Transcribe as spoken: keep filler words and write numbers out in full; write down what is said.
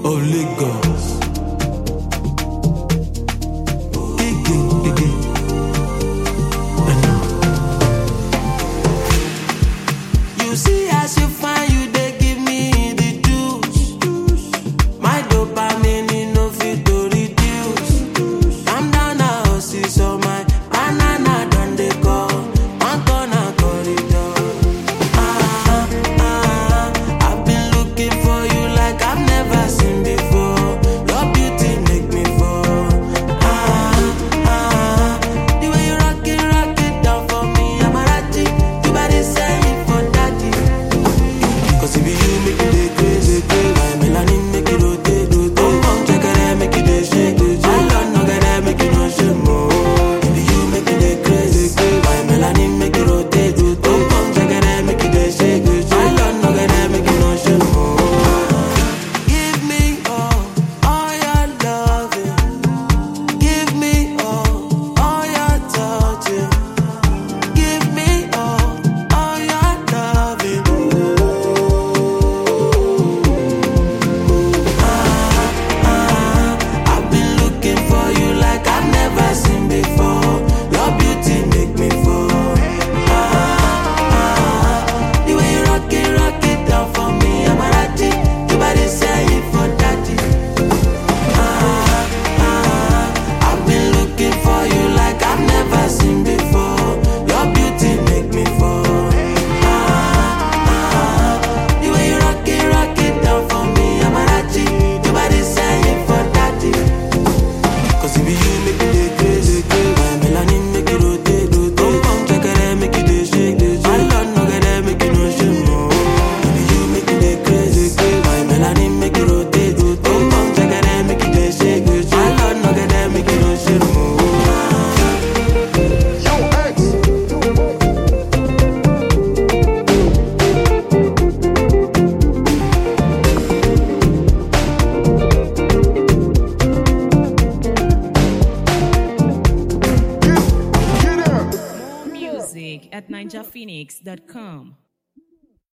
of Lagos. Again, again. And now. You see as you find you they give me the juice. My dopamine in no fit to reduce. I'm down now, see so my banana done they go. I'm gonna corridor. Ah, ah, I've been looking for you like I've never seen before. Your beauty make me fall. Ah, ah, the way you rock it, rock it down for me, I'm a ratty. You better say it for daddy. Cause if you make it dey crazy, crazy, my melanin make it rotate, rotate. Come come check it out, make it dey shake, shake. I love no get that, make it no shame more. If you make it dey crazy, crazy, my melanin make it rotate, rotate. Come come check it out, make it dey shake, shake. I love no get that, make it no shame more. Give me all, all your loving. Give me all, all your touching. Give me all, all your loving. I've been looking for you like I've never seen before. Your beauty make me fall. Ah, ah, the way you rock it, rock it down for me, I'm a ratty. You better say it for daddy. Ah, ah, I've been looking for you like I've never seen before. Your beauty make me fall. Ah, ah, the way you rock it, rock it down for me, I'm a ratty. You better say it for daddy. Cause if you make it dey crazy, crazy, my melanin make it rotate, rotate. Come come check it out, make it dey shake, dey shake. I love no get that, make it no shame more. If you make it dey crazy, crazy, my melanin make it rotate, rotate. Come come check it out, make it dey shake, dey shake. I love no get that, make it no shame more. Yo, X. Get, get out. More music at ninja phoenix dot com.